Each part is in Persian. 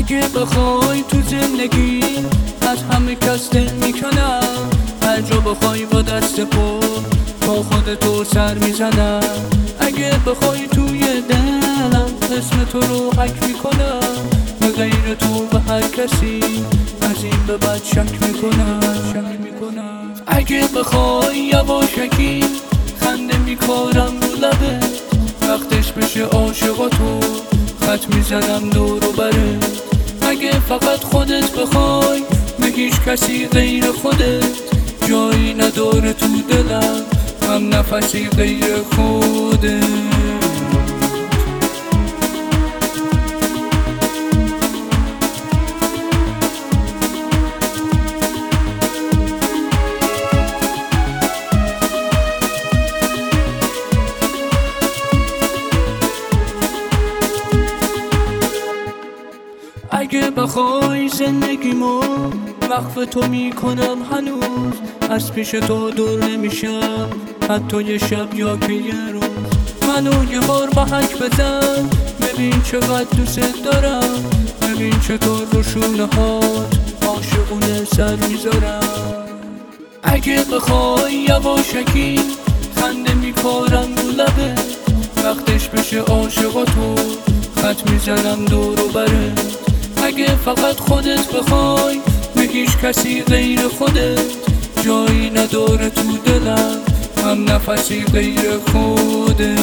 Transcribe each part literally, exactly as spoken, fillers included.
اگه بخوای تو زندگی از همه کس دل میکنم، هر جا بخوای با دست پا با خودتو سر میزنم. اگه بخوای توی دلم اسم تو رو حک میکنم، به غیر تو به هر کسی از این به بعد شک میکنم شک میکنم اگه بخوای یواشکی خنده میکارم رو لبه، وقتش بشه عاشقاتو خط میزنم دور و بره. اگه فقط خودت بخوای به هیچ کسی غیر خودت جایی نداره تو دلم، هم نفسی غیر خودت. اگه بخوای زندگیمو وقف تو میکنم هنوز، از پیش تو دور نمیشم حتی یه شب یا که یه روز. منو یه بار با حک بزن ببین چقدر دوست دارم، ببین چطور رو شونه هات عاشقونه سر میذارم. اگه بخوای یواشکی خنده میکارم رو لبه، وقتش بشه عاشقاتو خط میزنم دور و بره. اگه فقط خودت بخوای به هیچ کسی غیر خودت جایی نداره تو دلم، هم نفسی غیر خودت.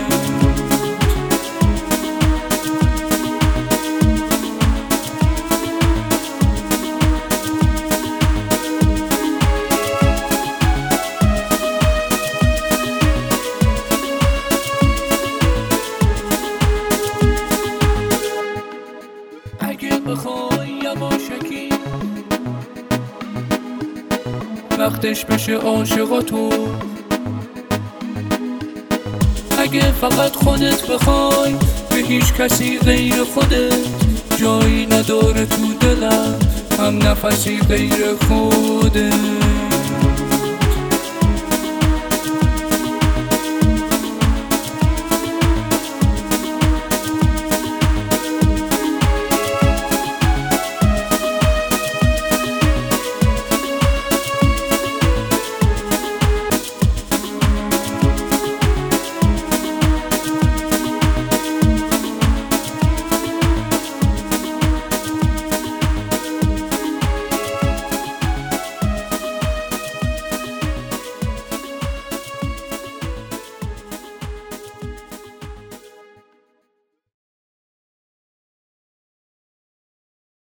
اگه بخوای یواشکی وقتش بشه عاشقاتو، اگه فقط خودت بخوای به هیچ کسی غیر خودت جایی نداره تو دلم، هم نفسی غیر خودت.